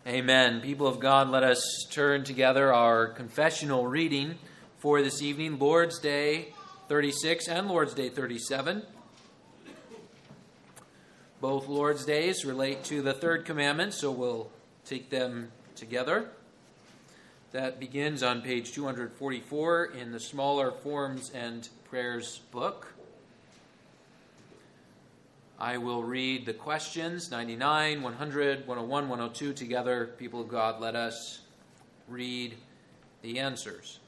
Amen. People of God, let us turn together our confessional reading for this evening, Lord's Day 36 and Lord's Day 37. Both Lord's Days relate to the third commandment, so we'll take them together. That begins on page 244 in the Smaller Forms and Prayers book. I will read the questions, 99, 100, 101, 102 together. People of God, let us read the answers.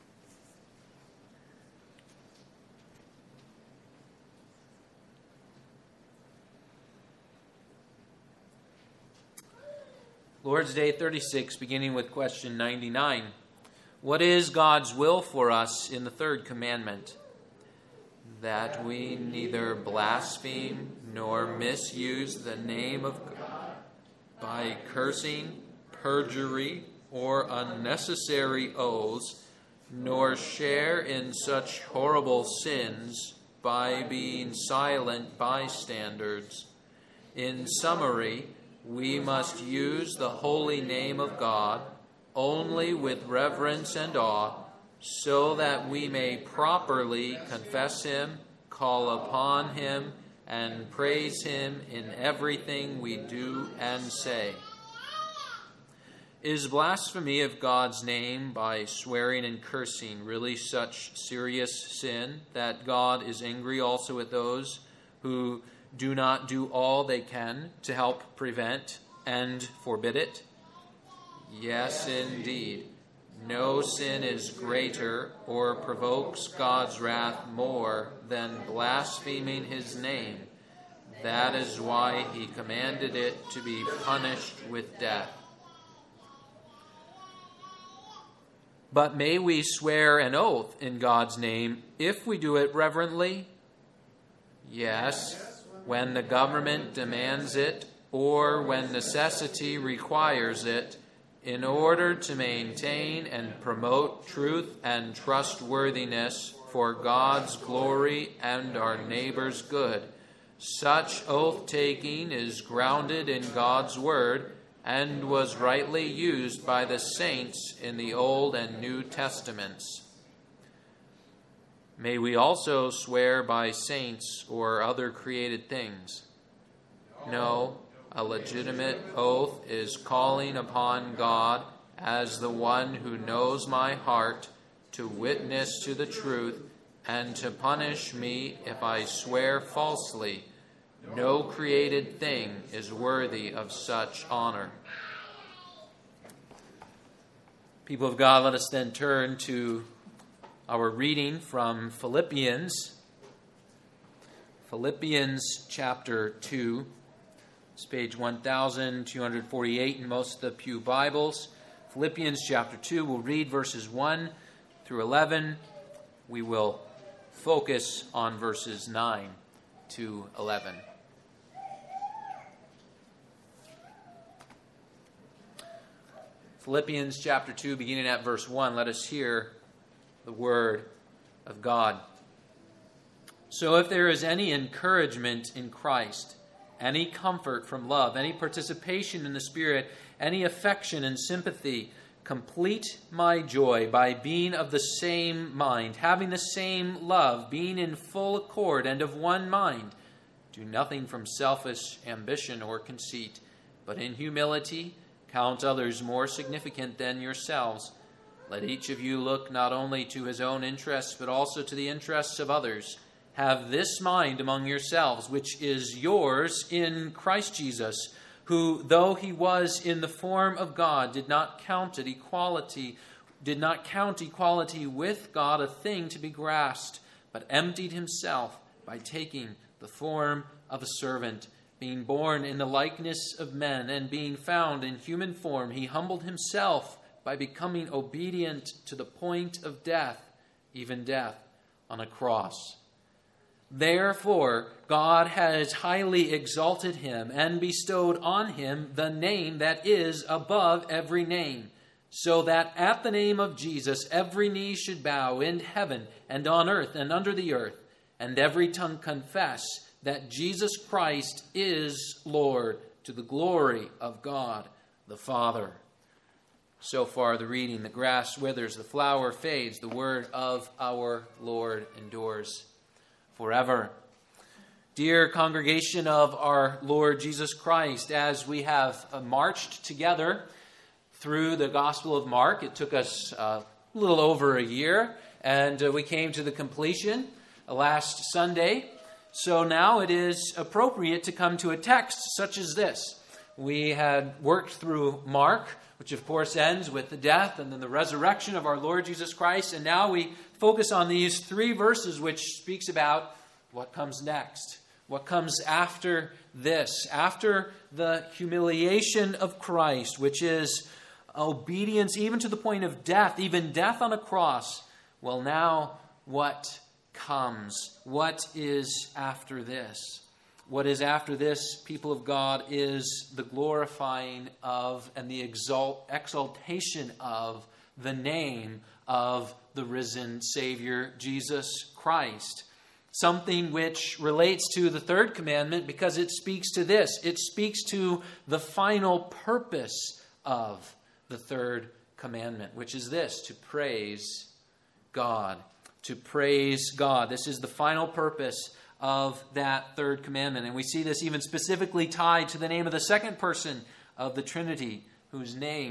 Lord's Day 36, beginning with question 99. What is God's will for us in the third commandment? That we neither blaspheme nor misuse the name of God by cursing, perjury, or unnecessary oaths, nor share in such horrible sins by being silent bystanders. In summary, we must use the holy name of God only with reverence and awe, so that we may properly confess Him, call upon Him, and praise Him in everything we do and say. Is blasphemy of God's name by swearing and cursing really such serious sin that God is angry also at those who do not do all they can to help prevent and forbid it? Yes, indeed. No sin is greater or provokes God's wrath more than blaspheming His name. That is why He commanded it to be punished with death. But may we swear an oath in God's name if we do it reverently? Yes, when the government demands it or when necessity requires it, in order to maintain and promote truth and trustworthiness for God's glory and our neighbor's good. Such oath-taking is grounded in God's word and was rightly used by the saints in the Old and New Testaments. May we also swear by saints or other created things? No. A legitimate oath is calling upon God as the one who knows my heart to witness to the truth and to punish me if I swear falsely. No created thing is worthy of such honor. People of God, let us then turn to our reading from Philippians. Philippians chapter 2. It's page 1248 in most of the Pew Bibles. Philippians chapter 2, we'll read verses 1 through 11. We will focus on verses 9 to 11. Philippians chapter 2, beginning at verse 1, let us hear the word of God. So if there is any encouragement in Christ, any comfort from love, any participation in the Spirit, any affection and sympathy, complete my joy by being of the same mind, having the same love, being in full accord and of one mind. Do nothing from selfish ambition or conceit, but in humility count others more significant than yourselves. Let each of you look not only to his own interests, but also to the interests of others. Have this mind among yourselves, which is yours in Christ Jesus, who, though he was in the form of God, did not count equality with God a thing to be grasped, but emptied himself by taking the form of a servant. Being born in the likeness of men and being found in human form, he humbled himself by becoming obedient to the point of death, even death on a cross. Therefore, God has highly exalted him and bestowed on him the name that is above every name, so that at the name of Jesus every knee should bow in heaven and on earth and under the earth, and every tongue confess that Jesus Christ is Lord, to the glory of God the Father. So far the reading, the grass withers, the flower fades, the word of our Lord endures forever. Dear congregation of our Lord Jesus Christ, as we have marched together through the Gospel of Mark, it took us a little over a year, and we came to the completion last Sunday. So now it is appropriate to come to a text such as this. We had worked through Mark, which of course ends with the death and then the resurrection of our Lord Jesus Christ. And now we focus on these 3 verses which speaks about what comes next. What comes after this, after the humiliation of Christ, which is obedience even to the point of death, even death on a cross. Well, now what comes? What is after this? What is after this, people of God, is the glorifying of and the exaltation of the name of the risen Savior, Jesus Christ. Something which relates to the 3rd commandment because it speaks to this. It speaks to the final purpose of the 3rd commandment, which is this, to praise God. To praise God. This is the final purpose of that 3rd commandment. And we see this even specifically tied to the name of the 2nd person of the Trinity, whose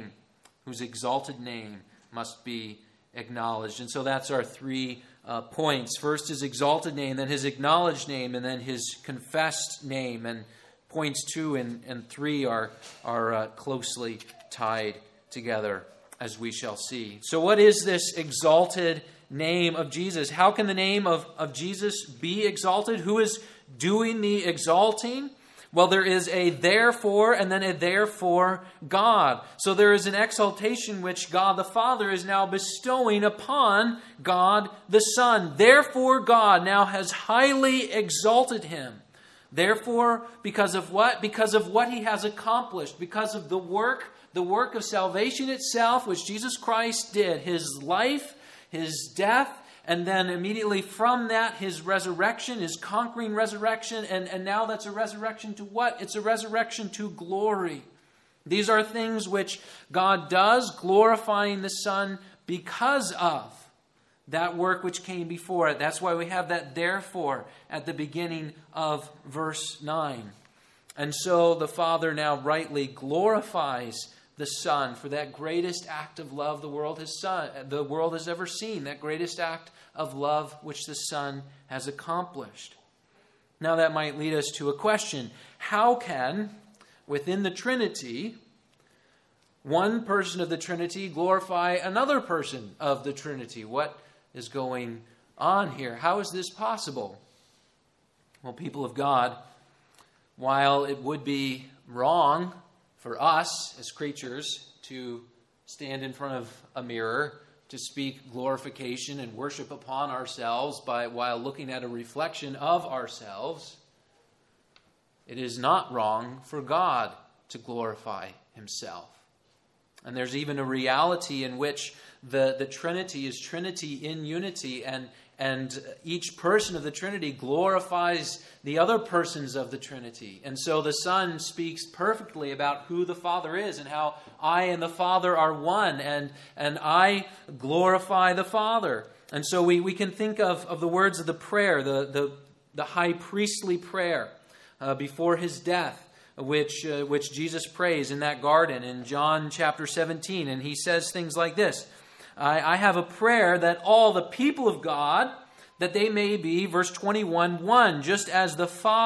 exalted name must be acknowledged. And so that's our 3 points. First his exalted name, then his acknowledged name, and then his confessed name. And points 2 and 3 are closely tied together, as we shall see. So what is this exalted name of Jesus? How can the name of Jesus be exalted? Who is doing the exalting? Well, there is a therefore and then a therefore God. So there is an exaltation which God the Father is now bestowing upon God the Son. Therefore God now has highly exalted him. Therefore, because of what? Because of what he has accomplished. Because of the work of salvation itself, which Jesus Christ did. His life, his death, and then immediately from that, his resurrection, his conquering resurrection. And now that's a resurrection to what? It's a resurrection to glory. These are things which God does, glorifying the Son because of that work which came before it. That's why we have that therefore at the beginning of verse 9. And so the Father now rightly glorifies the Son for that greatest act of love the world has ever seen, that greatest act of love which the Son has accomplished. Now that might lead us to a question. How can, within the Trinity, one person of the Trinity glorify another person of the Trinity? What is going on here? How is this possible? Well, people of God, while it would be wrong for us as creatures to stand in front of a mirror, to speak glorification and worship upon ourselves while looking at a reflection of ourselves, it is not wrong for God to glorify himself. And there's even a reality in which the Trinity is Trinity in unity, and each person of the Trinity glorifies the other persons of the Trinity. And so the Son speaks perfectly about who the Father is and how I and the Father are one, and I glorify the Father. And so we can think of the words of the prayer, the high priestly prayer before his death, which Jesus prays in that garden in John chapter 17. And he says things like this: I have a prayer that all the people of God, that they may be, verse 21, one, just as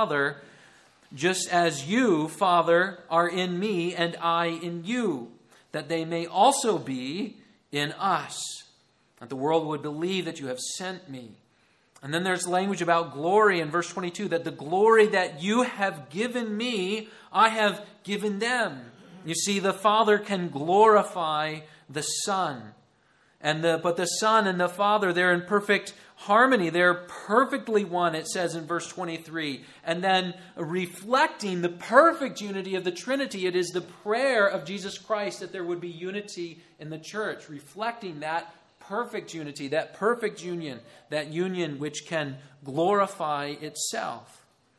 you, Father, are in me and I in you, that they may also be in us, that the world would believe that you have sent me. And then there's language about glory in verse 22, that the glory that you have given me, I have given them. You see, the Father can glorify the Son. But the Son and the Father, they're in perfect harmony. They're perfectly one, it says in verse 23. And then reflecting the perfect unity of the Trinity, it is the prayer of Jesus Christ that there would be unity in the church, reflecting that perfect unity, that perfect union, that union which can glorify itself.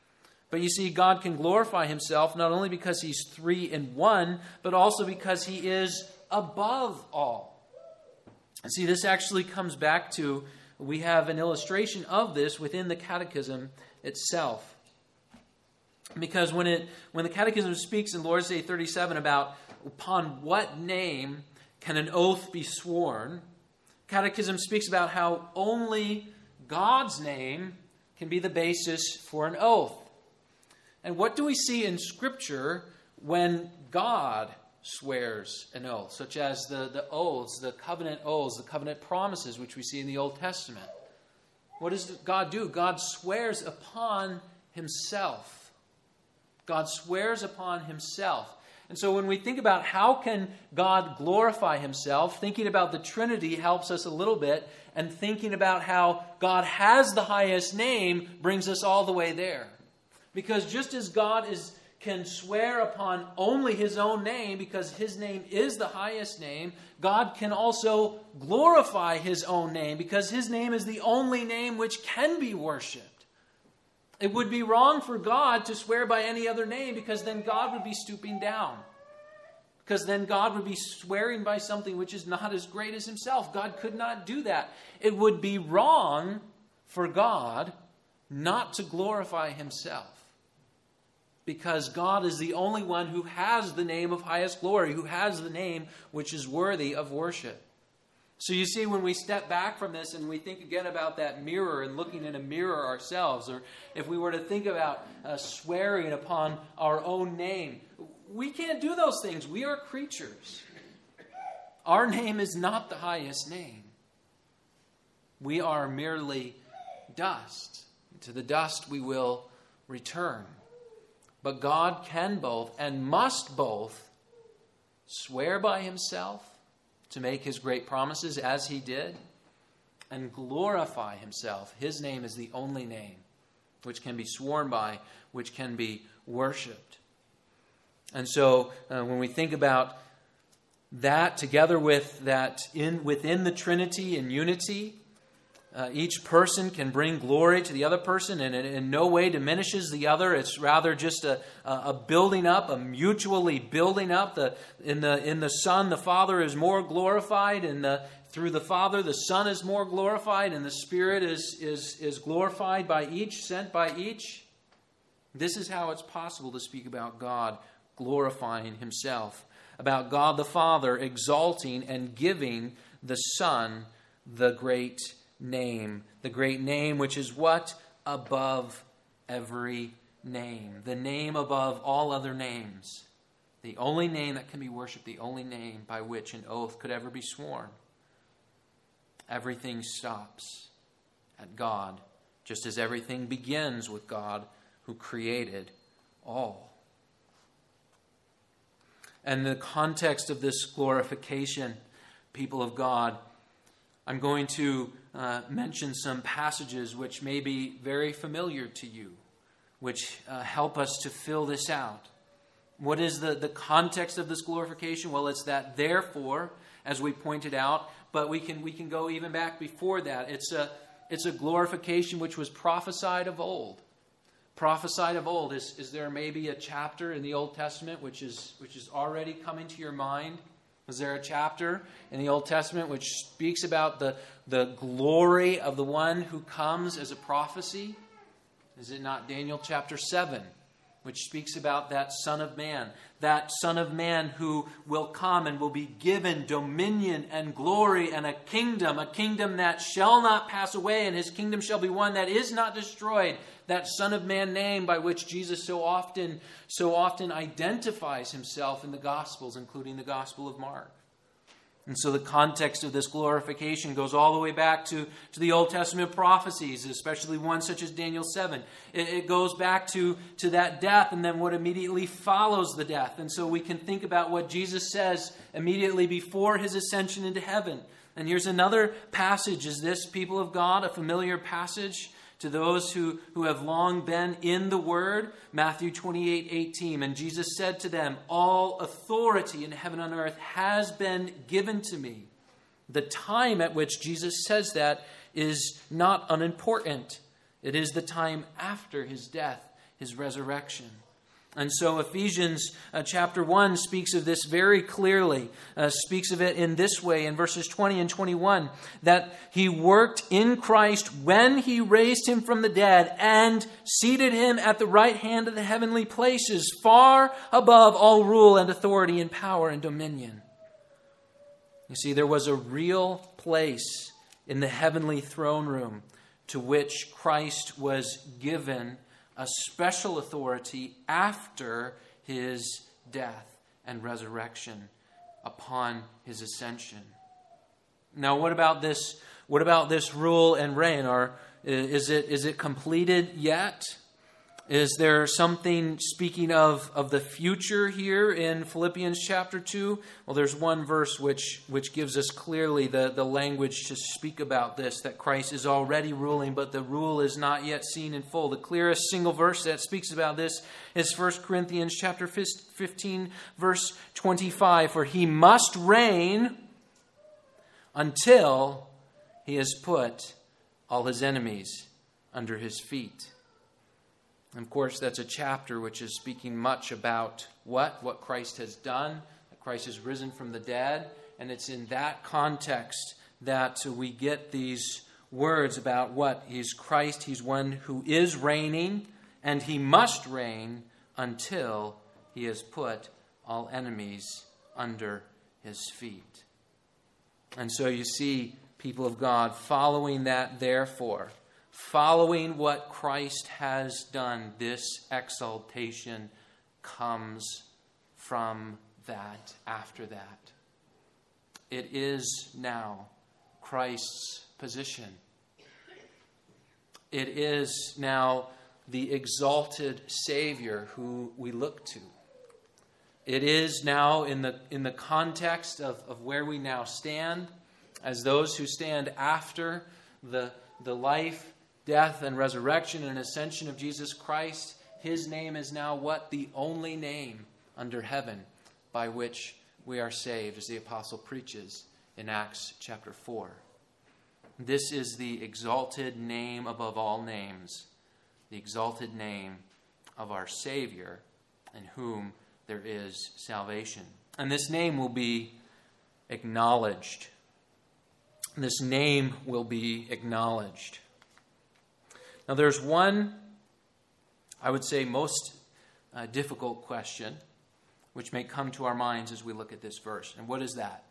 But you see, God can glorify himself not only because he's three in one, but also because he is above all. And see, this actually comes back to, we have an illustration of this within the Catechism itself. Because when the Catechism speaks in Lord's Day 37 about upon what name can an oath be sworn, Catechism speaks about how only God's name can be the basis for an oath. And what do we see in Scripture when God swears an oath, such as the oaths, the covenant promises, which we see in the Old Testament? What does God do? God swears upon himself. God swears upon himself. And so when we think about how can God glorify himself, thinking about the Trinity helps us a little bit, and thinking about how God has the highest name brings us all the way there. Because just as God can swear upon only his own name, because his name is the highest name, God can also glorify his own name, because his name is the only name which can be worshipped. It would be wrong for God to swear by any other name, because then God would be stooping down. Because then God would be swearing by something which is not as great as himself. God could not do that. It would be wrong for God not to glorify himself. Because God is the only one who has the name of highest glory, who has the name which is worthy of worship. So you see, when we step back from this and we think again about that mirror and looking in a mirror ourselves, or if we were to think about swearing upon our own name, we can't do those things. We are creatures. Our name is not the highest name. We are merely dust. To the dust we will return. But God can both and must both swear by himself to make his great promises as he did, and glorify himself. His name is the only name which can be sworn by, which can be worshipped. And so when we think about that together with that within the Trinity in unity, each person can bring glory to the other person, and it in no way diminishes the other. It's rather just a building up, a mutually building up. In the Son, the Father is more glorified, and through the Father, the Son is more glorified, and the Spirit is glorified by each, sent by each. This is how it's possible to speak about God glorifying himself, about God the Father exalting and giving the Son the great name which is what? Above every name. The name above all other names. The only name that can be worshipped, the only name by which an oath could ever be sworn. Everything stops at God, just as everything begins with God who created all. And the context of this glorification, people of God, I'm going to mention some passages which may be very familiar to you, which help us to fill this out. What is the context of this glorification? Well, it's that therefore, as we pointed out, but we can go even back before that. It's a glorification which was prophesied of old. Prophesied of old. Is there maybe a chapter in the Old Testament which is already coming to your mind? Is there a chapter in the Old Testament which speaks about the glory of the one who comes as a prophecy? Is it not Daniel chapter 7, which speaks about that Son of Man who will come and will be given dominion and glory and a kingdom that shall not pass away, and his kingdom shall be one that is not destroyed. That Son of Man name by which Jesus so often identifies himself in the Gospels, including the Gospel of Mark. And so the context of this glorification goes all the way back to the Old Testament prophecies, especially one such as Daniel 7. It goes back to that death and then what immediately follows the death. And so we can think about what Jesus says immediately before his ascension into heaven. And here's another passage. Is this, people of God, a familiar passage to those who have long been in the Word? Matthew 28:18. And Jesus said to them, all authority in heaven and earth has been given to me. The time at which Jesus says that is not unimportant. It is the time after his death, his resurrection. And so Ephesians chapter 1 speaks of this very clearly, speaks of it in this way in verses 20 and 21, that he worked in Christ when he raised him from the dead and seated him at the right hand of the heavenly places, far above all rule and authority and power and dominion. You see, there was a real place in the heavenly throne room to which Christ was given a special authority after his death and resurrection upon his ascension. Now, what about this? What about this rule and reign? Is it completed yet? Is there something speaking of the future here in Philippians chapter 2? Well, there's one verse which gives us clearly the language to speak about this, that Christ is already ruling, but the rule is not yet seen in full. The clearest single verse that speaks about this is 1 Corinthians chapter 15, verse 25. For he must reign until he has put all his enemies under his feet. And of course, that's a chapter which is speaking much about what Christ has done, that Christ has risen from the dead. And it's in that context that we get these words about what? He's Christ, he's one who is reigning, and he must reign until he has put all enemies under his feet. And so you see, people of God, following that, therefore, following what Christ has done, this exaltation comes from that, after that. It is now Christ's position. It is now the exalted Savior who we look to. It is now in the context of where we now stand, as those who stand after the life, death, and resurrection and ascension of Jesus Christ. His name is now what? The only name under heaven by which we are saved, as the apostle preaches in Acts chapter 4. This is the exalted name above all names, the exalted name of our Savior, in whom there is salvation. And this name will be acknowledged. This name will be acknowledged. Now, there's one, I would say, most difficult question which may come to our minds as we look at this verse. And what is that?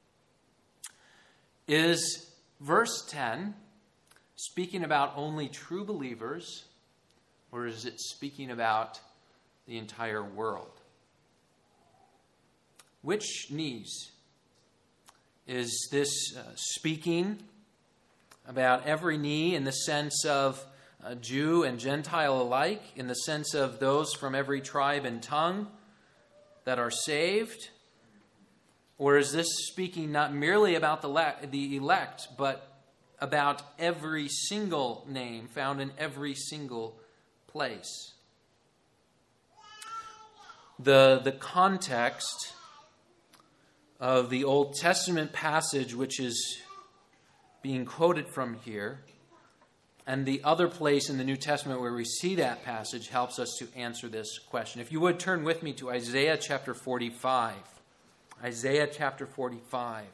Is verse 10 speaking about only true believers, or is it speaking about the entire world? Which knees? Is this speaking about every knee in the sense of Jew and Gentile alike, in the sense of those from every tribe and tongue that are saved? Or is this speaking not merely about the elect, but about every single name found in every single place? The context of the Old Testament passage which is being quoted from here, and the other place in the New Testament where we see that passage, helps us to answer this question. If you would turn with me to Isaiah chapter 45. Isaiah chapter 45.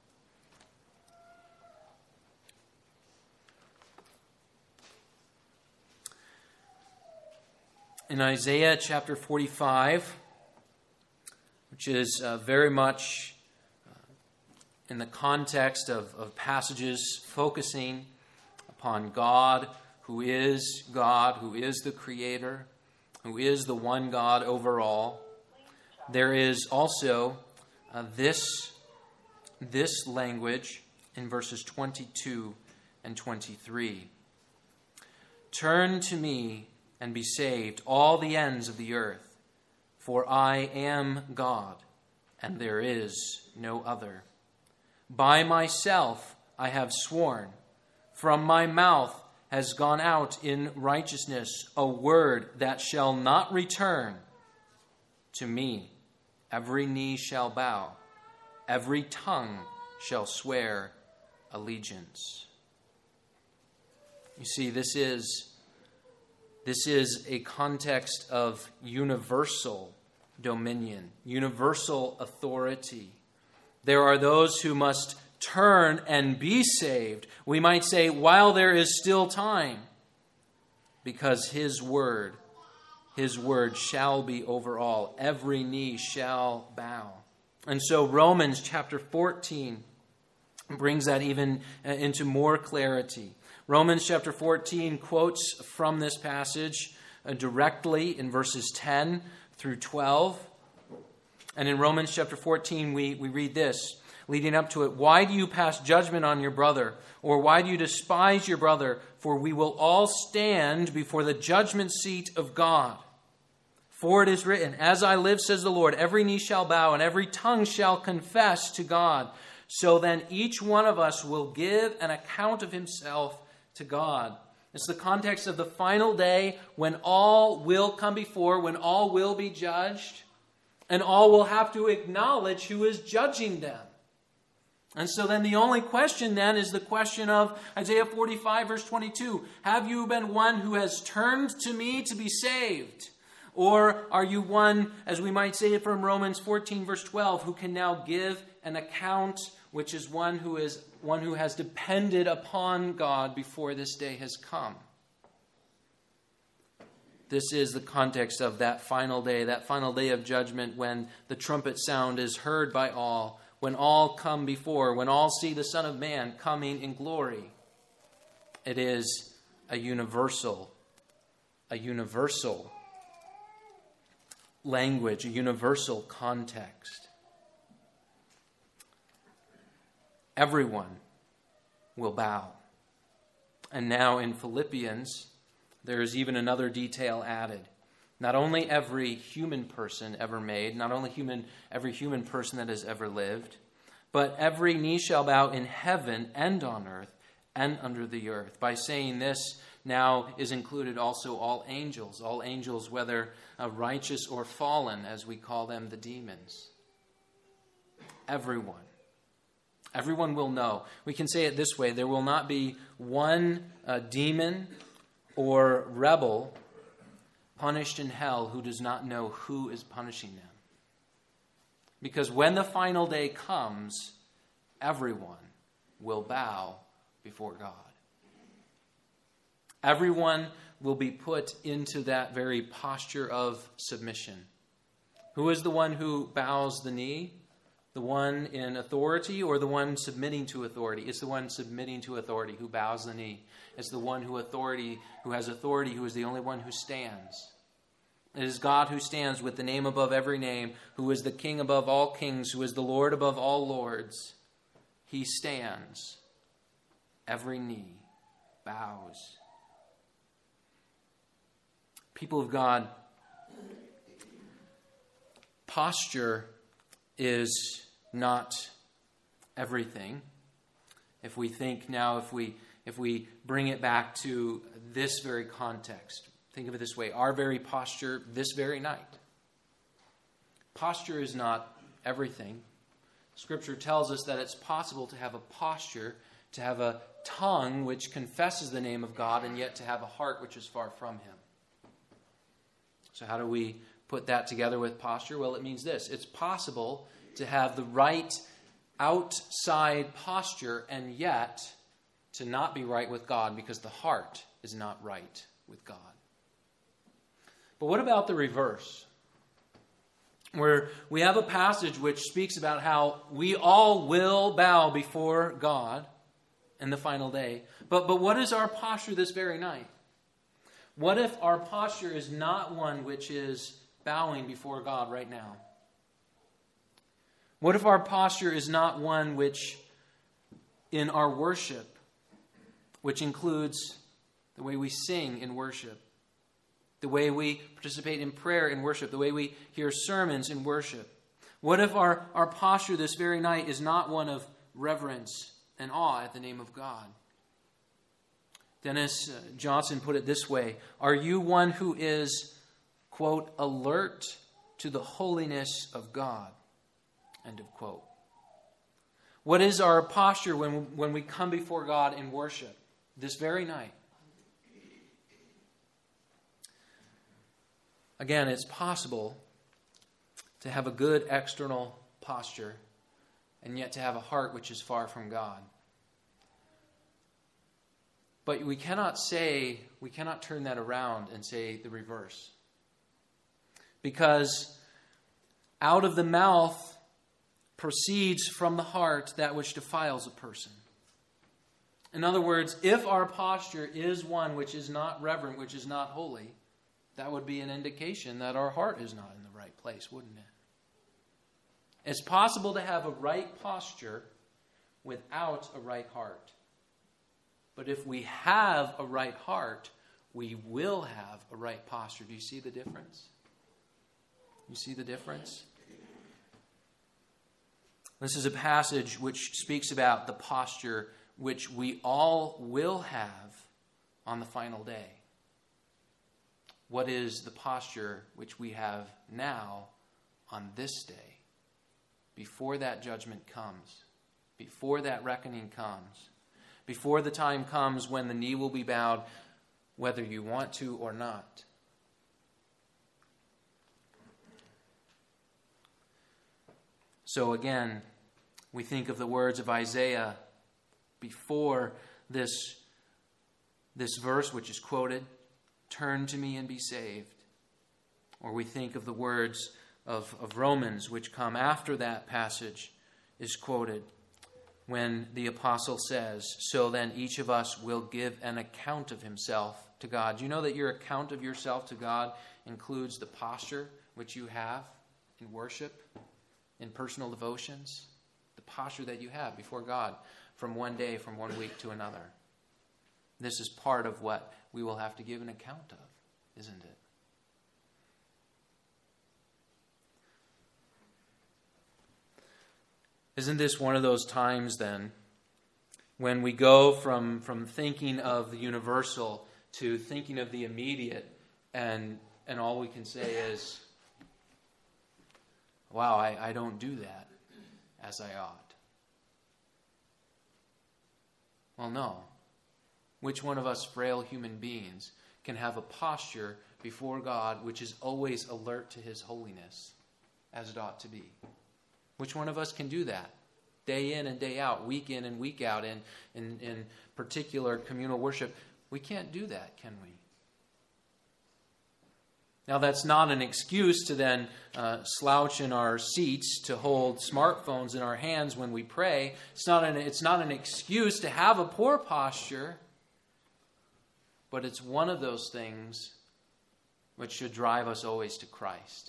In Isaiah chapter 45, which is very much in the context of passages focusing upon God, who is the Creator, who is the one God over all. There is also this language in verses 22 and 23. Turn to me and be saved, all the ends of the earth, for I am God, and there is no other. By myself I have sworn, from my mouth has gone out in righteousness a word that shall not return to me. Every knee shall bow, every tongue shall swear allegiance. You see, this is This is a context of universal dominion, universal authority. There are those who must turn and be saved. We might say, while there is still time, because His word shall be over all. Every knee shall bow. And so Romans chapter 14 brings that even into more clarity. Romans chapter 14 quotes from this passage directly in verses 10 through 12. And in Romans chapter 14, we read this, leading up to it. Why do you pass judgment on your brother? Or why do you despise your brother? For we will all stand before the judgment seat of God. For it is written, as I live, says the Lord, every knee shall bow and every tongue shall confess to God. So then each one of us will give an account of himself to God. It's the context of the final day when all will come before, when all will be judged, and all will have to acknowledge who is judging them. And so then the only question then is the question of Isaiah 45 verse 22. Have you been one who has turned to me to be saved? Or are you one, as we might say it from Romans 14 verse 12, who can now give an account, which is one who has depended upon God before this day has come? This is the context of that final day of judgment when the trumpet sound is heard by all, when all come before, when all see the Son of Man coming in glory. It is a universal language, a universal context. Everyone will bow. And now in Philippians, there is even another detail added. Not only every human person ever made, not only every human person that has ever lived, but every knee shall bow in heaven and on earth and under the earth. By saying this, now is included also all angels, whether righteous or fallen, as we call them, the demons. Everyone will know. We can say it this way, there will not be one demon or rebel punished in hell who does not know who is punishing them. Because when the final day comes, everyone will bow before God. Everyone will be put into that very posture of submission. Who is the one who bows the knee? The one in authority or the one submitting to authority? It's the one submitting to authority who bows the knee. It's the one who has authority, who is the only one who stands. It is God who stands with the name above every name, who is the King above all kings, who is the Lord above all lords. He stands. Every knee bows. People of God, posture is not everything. If we think now, if we bring it back to this very context, think of it this way, our very posture this very night. Posture is not everything. Scripture tells us that it's possible to have a posture, to have a tongue which confesses the name of God, and yet to have a heart which is far from Him. So how do we put that together with posture? Well, it means this. It's possible to have the right outside posture and yet to not be right with God because the heart is not right with God. But what about the reverse? Where we have a passage which speaks about how we all will bow before God in the final day. But what is our posture this very night? What if our posture is not one which is bowing before God right now? What if our posture is not one which, in our worship, which includes the way we sing in worship, the way we participate in prayer in worship, the way we hear sermons in worship? What if our posture this very night is not one of reverence and awe at the name of God? Dennis Johnson put it this way: are you one who is, quote, alert to the holiness of God? End of quote. What is our posture when we come before God in worship this very night? Again, it's possible to have a good external posture and yet to have a heart which is far from God. But we cannot turn that around and say the reverse. Because out of the mouth proceeds from the heart that which defiles a person. In other words, if our posture is one which is not reverent, which is not holy, that would be an indication that our heart is not in the right place, wouldn't it? It's possible to have a right posture without a right heart. But if we have a right heart, we will have a right posture. Do you see the difference? You see the difference? This is a passage which speaks about the posture which we all will have on the final day. What is the posture which we have now on this day? Before that judgment comes, before that reckoning comes, before the time comes when the knee will be bowed, whether you want to or not. So again, we think of the words of Isaiah before this verse which is quoted, "Turn to me and be saved." Or we think of the words of Romans which come after that passage is quoted, when the apostle says, "So then each of us will give an account of himself to God." Do you know that your account of yourself to God includes the posture which you have in worship, in personal devotions? The posture that you have before God from one day, from one week to another. This is part of what we will have to give an account of, isn't it? Isn't this one of those times then when we go from thinking of the universal to thinking of the immediate, and all we can say is, wow, I don't do that as I ought. Well, no. Which one of us frail human beings can have a posture before God which is always alert to His holiness as it ought to be? Which one of us can do that? Day in and day out, week in and week out, in particular communal worship. We can't do that, can we? Now, that's not an excuse to then slouch in our seats, to hold smartphones in our hands when we pray. It's not an excuse to have a poor posture, but it's one of those things which should drive us always to Christ.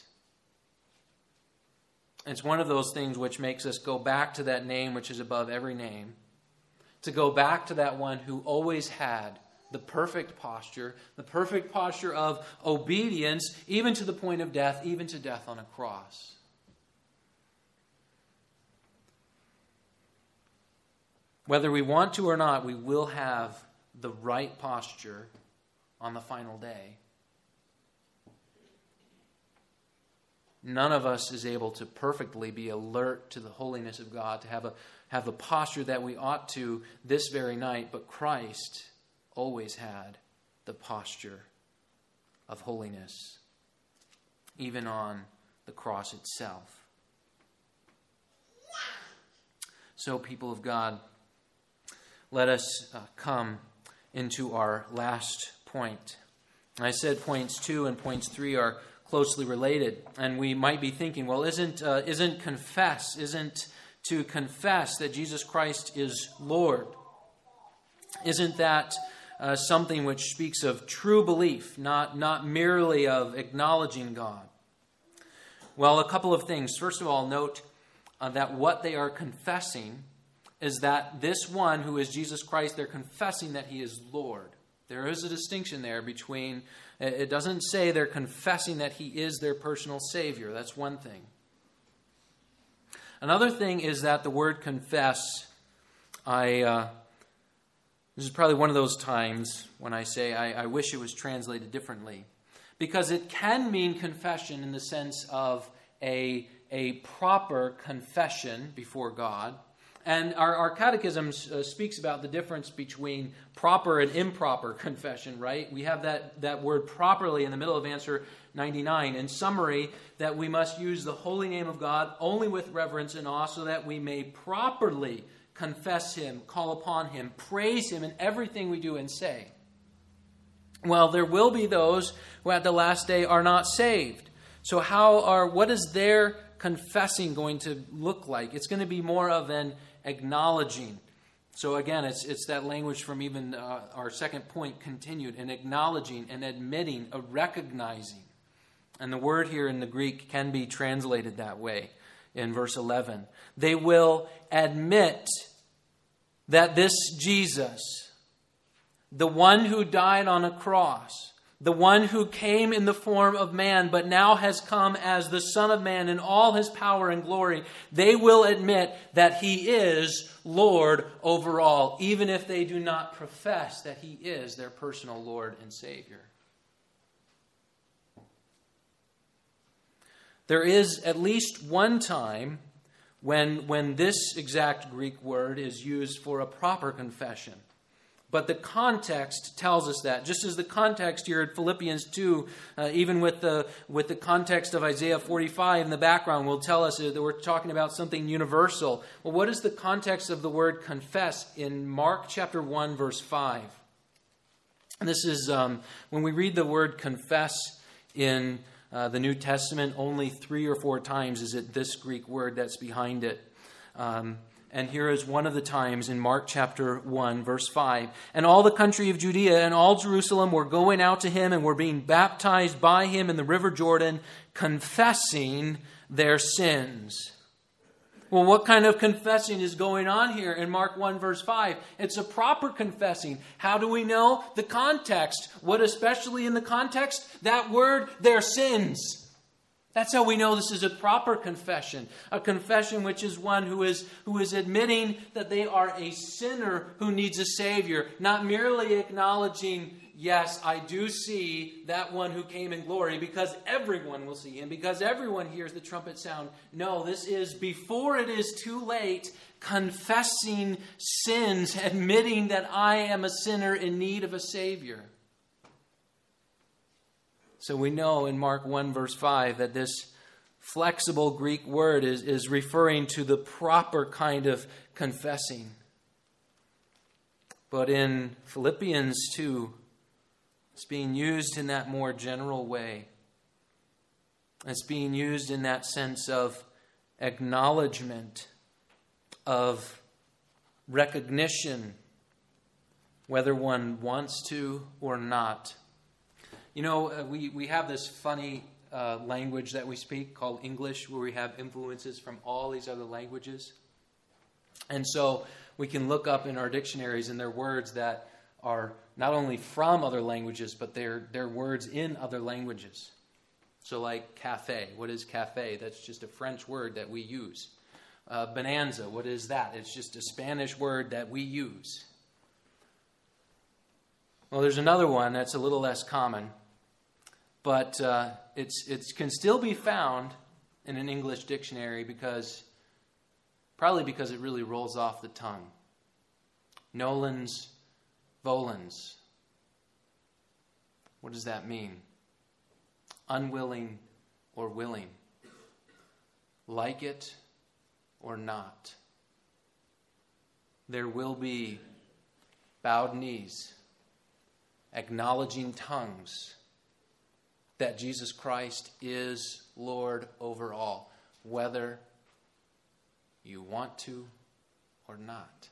It's one of those things which makes us go back to that name which is above every name, to go back to that one who always had the perfect posture of obedience, even to the point of death, even to death on a cross. Whether we want to or not, we will have the right posture on the final day. None of us is able to perfectly be alert to the holiness of God, to have the posture that we ought to this very night, but Christ always had the posture of holiness, even on the cross itself. So, people of God, let us come into our last point. I said points 2 and points 3 are closely related, and we might be thinking, well, isn't to confess that Jesus Christ is Lord? Isn't that something which speaks of true belief, not merely of acknowledging God? Well, a couple of things. First of all, note that what they are confessing is that this one who is Jesus Christ, they're confessing that He is Lord. There is a distinction there between, it doesn't say they're confessing that He is their personal Savior. That's one thing. Another thing is that the word confess, this is probably one of those times when I say I wish it was translated differently. Because it can mean confession in the sense of a proper confession before God. And our catechism speaks about the difference between proper and improper confession, right? We have that word properly in the middle of answer 99. In summary, that we must use the holy name of God only with reverence and awe so that we may properly confess Him, call upon Him, praise Him in everything we do and say. Well, there will be those who at the last day are not saved. So what is their confessing going to look like? It's going to be more of an acknowledging. So again, it's that language from even our second point continued, an acknowledging, an admitting, a recognizing. And the word here in the Greek can be translated that way in verse 11. They will admit that this Jesus, the one who died on a cross, the one who came in the form of man, but now has come as the Son of Man in all His power and glory, they will admit that He is Lord over all, even if they do not profess that He is their personal Lord and Savior. There is at least one time when this exact Greek word is used for a proper confession. But the context tells us that. Just as the context here at Philippians 2, even with the context of Isaiah 45 in the background, will tell us that we're talking about something universal. Well, what is the context of the word confess in Mark chapter 1, verse 5? And this is, when we read the word confess in the New Testament, only 3 or 4 times is it this Greek word that's behind it. And here is one of the times in Mark chapter 1, verse 5. And all the country of Judea and all Jerusalem were going out to Him and were being baptized by Him in the river Jordan, confessing their sins. Well, what kind of confessing is going on here in Mark 1, verse 5? It's a proper confessing. How do we know? The context. What especially in the context? That word, their sins. That's how we know this is a proper confession. A confession which is one who is admitting that they are a sinner who needs a Savior. Not merely acknowledging, yes, I do see that one who came in glory because everyone will see Him, because everyone hears the trumpet sound. No, this is before it is too late, confessing sins, admitting that I am a sinner in need of a Savior. So we know in Mark 1 verse 5 that this flexible Greek word is referring to the proper kind of confessing. But in Philippians 2, it's being used in that more general way. It's being used in that sense of acknowledgement, of recognition, whether one wants to or not. You know, we have this funny language that we speak called English, where we have influences from all these other languages. And so we can look up in our dictionaries and they're words that are not only from other languages, but they're words in other languages. So like cafe. What is cafe? That's just a French word that we use. Bonanza. What is that? It's just a Spanish word that we use. Well, there's another one that's a little less common. But it can still be found in an English dictionary probably because it really rolls off the tongue. Nolens volens. What does that mean? Unwilling or willing. Like it or not. There will be bowed knees, acknowledging tongues, that Jesus Christ is Lord over all, whether you want to or not.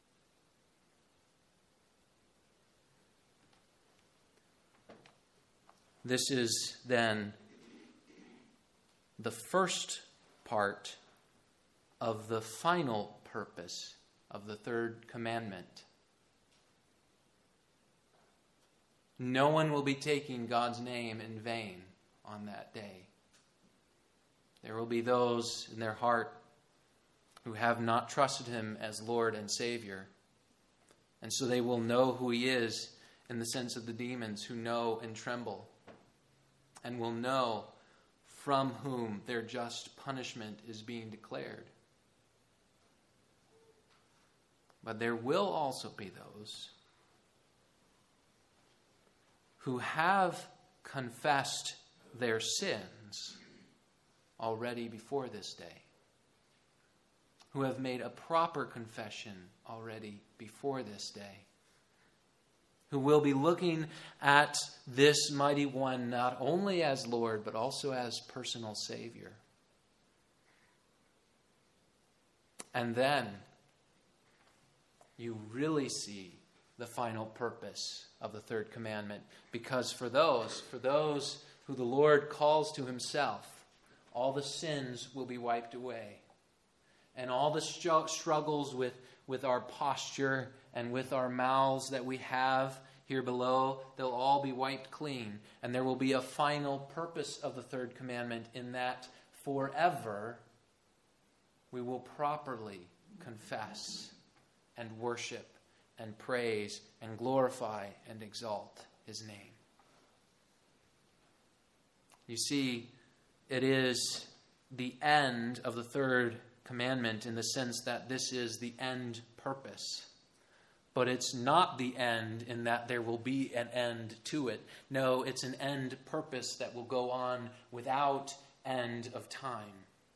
This is then the first part of the final purpose of the third commandment. No one will be taking God's name in vain on that day. There will be those in their heart who have not trusted Him as Lord and Savior. And so they will know who He is in the sense of the demons who know and tremble, and will know from whom their just punishment is being declared. But there will also be those who have confessed their sins already before this day, who have made a proper confession already before this day, who will be looking at this mighty one not only as Lord, but also as personal Savior. And then you really see the final purpose of the third commandment. Because for those who the Lord calls to himself, all the sins will be wiped away. And all the struggles with our posture and with our mouths that we have here below, they'll all be wiped clean. And there will be a final purpose of the third commandment in that forever we will properly confess and worship and praise and glorify and exalt his name. You see, it is the end of the third commandment in the sense that this is the end purpose. But it's not the end in that there will be an end to it. No, it's an end purpose that will go on without end of time.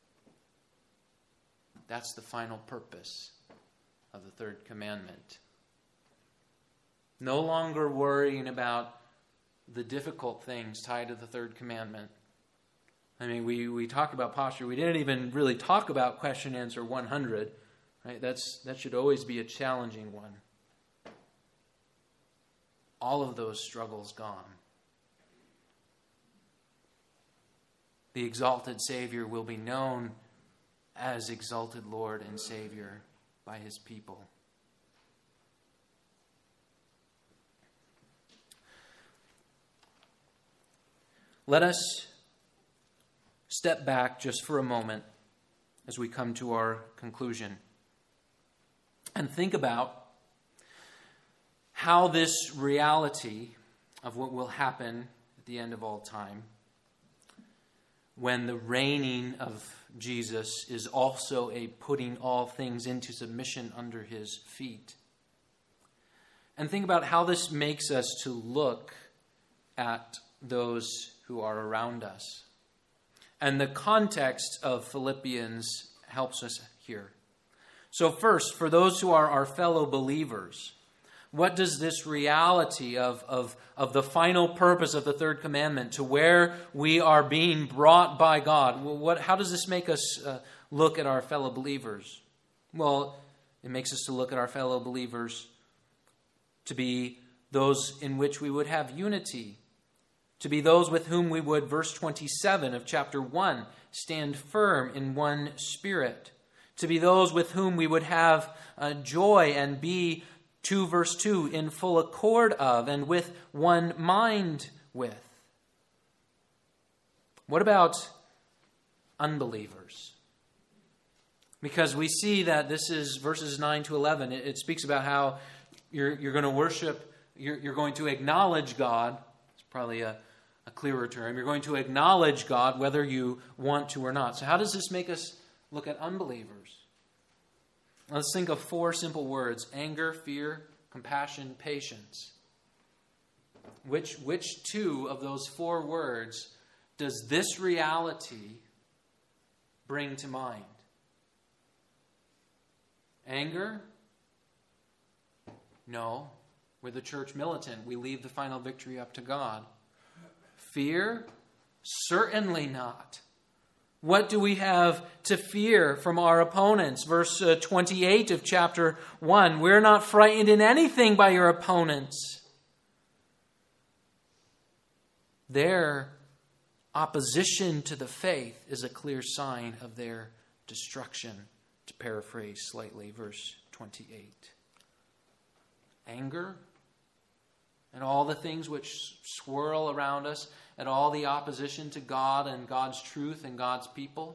That's the final purpose of the third commandment. No longer worrying about the difficult things tied to the third commandment. I mean, we talk about posture. We didn't even really talk about question answer 100. Right? That should always be a challenging one. All of those struggles gone. The exalted Savior will be known as exalted Lord and Savior by his people. Let us step back just for a moment as we come to our conclusion and think about how this reality of what will happen at the end of all time, when the reigning of Jesus is also a putting all things into submission under his feet. And think about how this makes us to look at those who are around us. And the context of Philippians helps us here. So first, for those who are our fellow believers, what does this reality of the final purpose of the third commandment, to where we are being brought by God, how does this make us look at our fellow believers? Well, it makes us to look at our fellow believers to be those in which we would have unity, to be those with whom we would, verse 27 of chapter 1, stand firm in one spirit, to be those with whom we would have joy and be 2 verse 2, in full accord of and with one mind with. What about unbelievers? Because we see that this is verses 9 to 11. It speaks about how you're going to worship, you're going to acknowledge God. It's probably a clearer term. You're going to acknowledge God whether you want to or not. So how does this make us look at unbelievers? Let's think of 4 simple words: anger, fear, compassion, patience. Which 2 of those 4 words does this reality bring to mind? Anger? No. We're the church militant. We leave the final victory up to God. Fear? Certainly not. What do we have to fear from our opponents? Verse 28 of chapter 1. We're not frightened in anything by your opponents. Their opposition to the faith is a clear sign of their destruction, to paraphrase slightly, verse 28. Anger and all the things which swirl around us, and all the opposition to God and God's truth and God's people.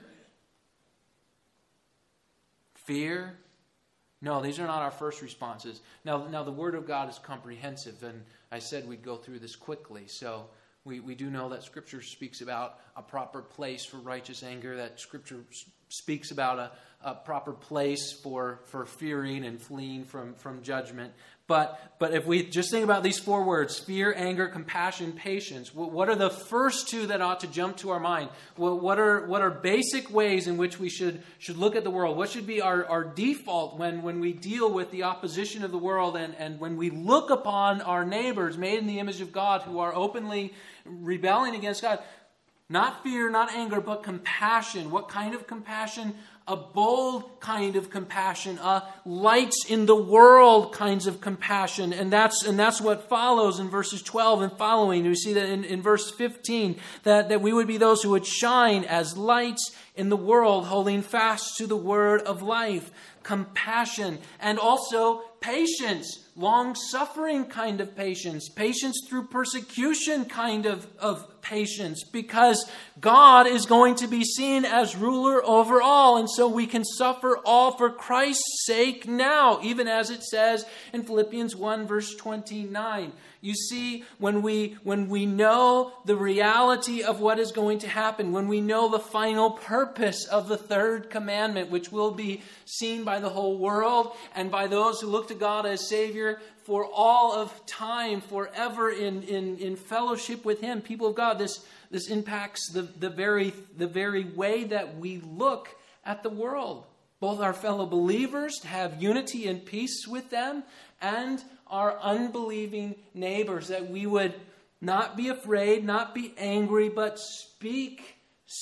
Fear? No, these are not our first responses. Now the Word of God is comprehensive, and I said we'd go through this quickly, so We do know that Scripture speaks about a proper place for righteous anger, that Scripture speaks about a proper place for fearing and fleeing from judgment. But if we just think about these 4 words, fear, anger, compassion, patience, what are the first 2 that ought to jump to our mind? What are basic ways in which we should look at the world? What should be our default when we deal with the opposition of the world and when we look upon our neighbors made in the image of God who are openly rebelling against God? Not fear, not anger, but compassion. What kind of compassion? A bold kind of compassion, a lights in the world kinds of compassion. And that's what follows in verses 12 and following. We see that in verse 15, that we would be those who would shine as lights in the world, holding fast to the word of life. Compassion and also patience, long-suffering kind of patience, patience through persecution kind of patience, because God is going to be seen as ruler over all, and so we can suffer all for Christ's sake now, even as it says in Philippians 1 verse 29. You see, when we know the reality of what is going to happen, when we know the final purpose of the 3rd commandment, which will be seen by the whole world and by those who look to God as Savior for all of time, forever in fellowship with Him, people of God, this impacts the very way that we look at the world. Both our fellow believers, to have unity and peace with them, and our unbelieving neighbors, that we would not be afraid, not be angry, but speak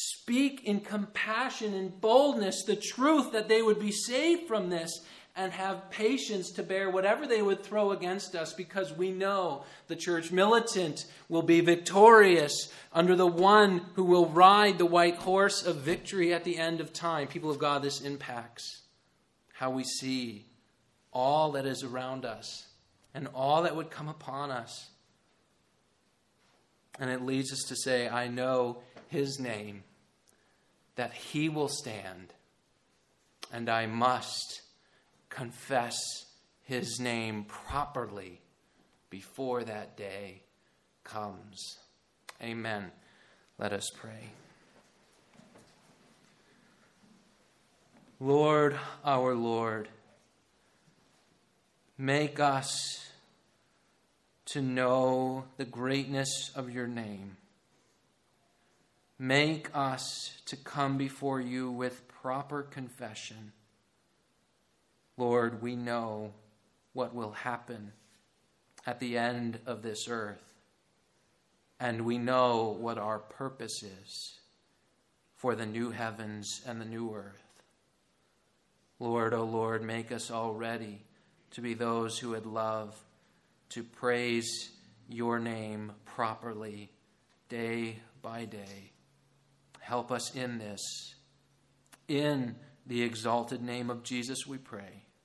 in compassion and boldness the truth, that they would be saved from this and have patience to bear whatever they would throw against us, because we know the church militant will be victorious under the one who will ride the white horse of victory at the end of time. People of God, this impacts how we see all that is around us and all that would come upon us. And it leads us to say, I know His name, that He will stand, and I must confess His name properly before that day comes. Amen. Let us pray. Lord, our Lord, make us to know the greatness of your name. Make us to come before you with proper confession. Lord, we know what will happen at the end of this earth, and we know what our purpose is for the new heavens and the new earth. Lord, O Lord, make us all ready to be those who would love to praise your name properly day by day. Help us in this. In the exalted name of Jesus we pray.